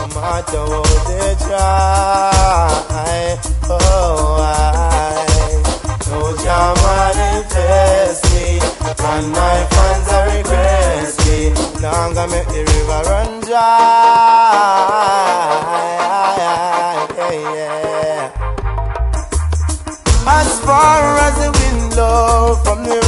no matter how they try. Oh, no jam manifest me, and my fans are regress me. Longer make the river run dry. Yeah. As far as the wind blows from the